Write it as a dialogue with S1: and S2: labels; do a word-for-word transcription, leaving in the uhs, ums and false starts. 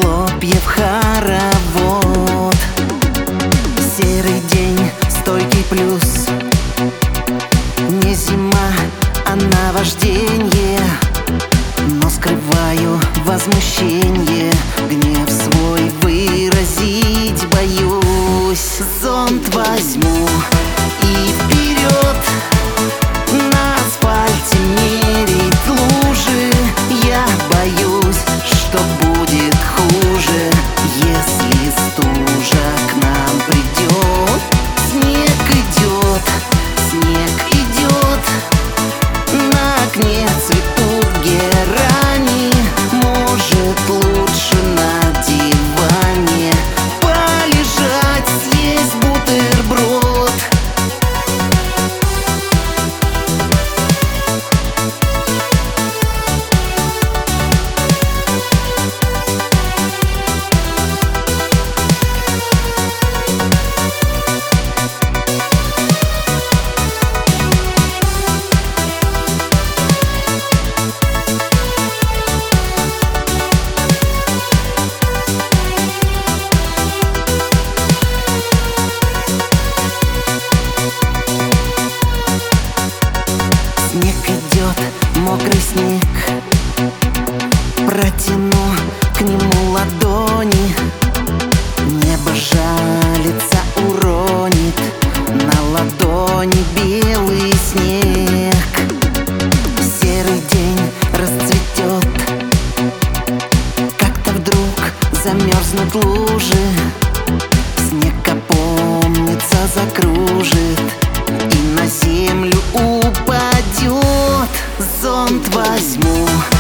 S1: хлопьев хоровод. Серый день, стойкий плюс. Не зима, а наважденье. Но скрываю возмущение, гнев свой выразить боюсь. Зонт возьму и вперед, на асфальте мерить лужи. Я боюсь, что будет хуже, если стужа к нам придет. Снег идет, снег идет, на окне цветут герани. Может, лучше на диване полежать, съесть бутерброд. Снег идет, мокрый снег. Протяну к нему ладони. Небо жалится, уронит на ладони белый снег. Серый день расцветет, как-то вдруг замерзнут лужи. Снег опомнится, закружит и на землю упадет. Зонт возьму